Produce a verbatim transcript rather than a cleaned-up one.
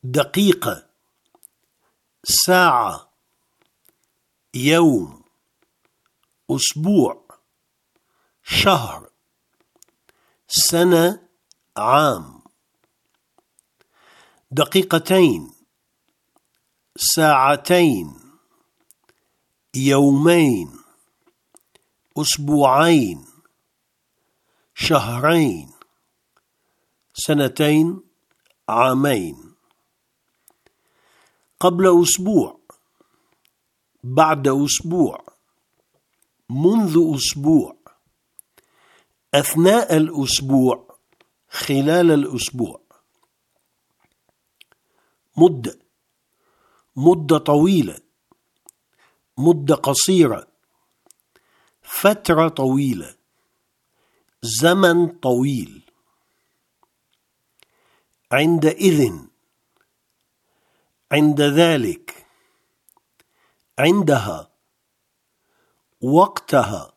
دقيقة، ساعة، يوم، أسبوع، شهر، سنة، عام. دقيقتين، ساعتين، يومين، أسبوعين، شهرين، سنتين، عامين. قبل أسبوع، بعد أسبوع، منذ أسبوع، أثناء الأسبوع، خلال الأسبوع. مدة، مدة طويلة، مدة قصيرة، فترة طويلة، زمن طويل. عندئذ، عند ذلك، عندها، وقتها،